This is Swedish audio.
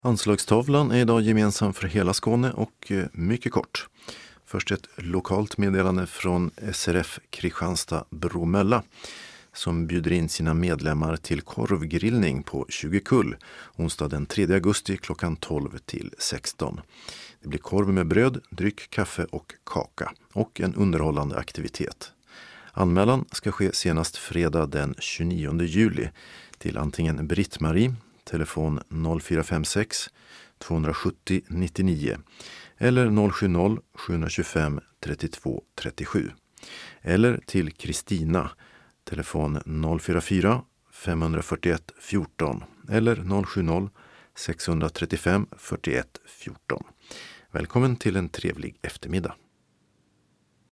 Anslagstavlan är idag gemensam för hela Skåne och mycket kort. Först ett lokalt meddelande från SRF Kristianstad Bromölla som bjuder in sina medlemmar till korvgrillning på 20 kull onsdag den 3 augusti klockan 12 till 16. Det blir korv med bröd, dryck, kaffe och kaka och en underhållande aktivitet. Anmälan ska ske senast fredag den 29 juli till antingen Britt-Marie, telefon 0456 270 99 eller 070 725 32 37 eller till Kristina, telefon 044 541 14 eller 070 635 41 14. Välkommen till en trevlig eftermiddag.